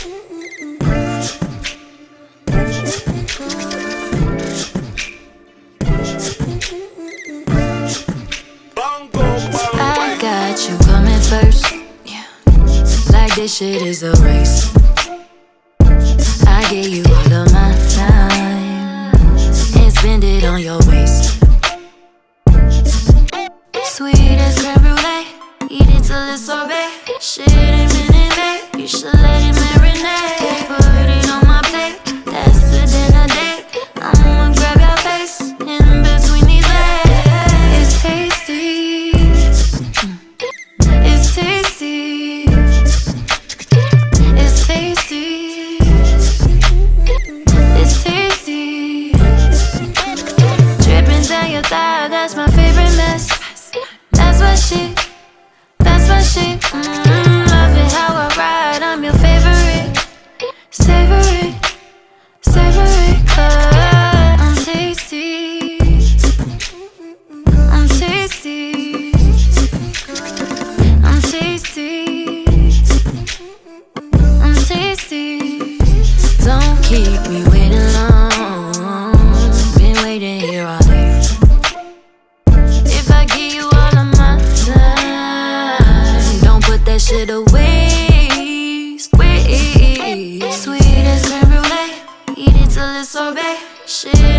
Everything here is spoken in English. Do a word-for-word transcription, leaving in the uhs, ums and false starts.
I got you coming first, yeah. Like this shit is a race. I give you all of my time and spend it on your waist. Sweet as creme brulee, eat it till it's sorbet. Shit ain't been in there, you should let it marinate. Put it on my plate, that's the dinner date. I'ma grab your face in between these legs. It's tasty, it's tasty, it's tasty, it's tasty. Dripping down your thigh, that's my favorite mess. That's my shit, that's my shit. Mm, love it how I ride, I'm your favorite. Savor it, savor it, 'cause I'm tasty, I'm tasty, I'm tasty, I'm tasty. Don't keep me waiting long, been waiting here all day. If I give you all of my time, don't put that shit away, sweet. Sweet as creme brulee, eat it till it's sorbet. Shit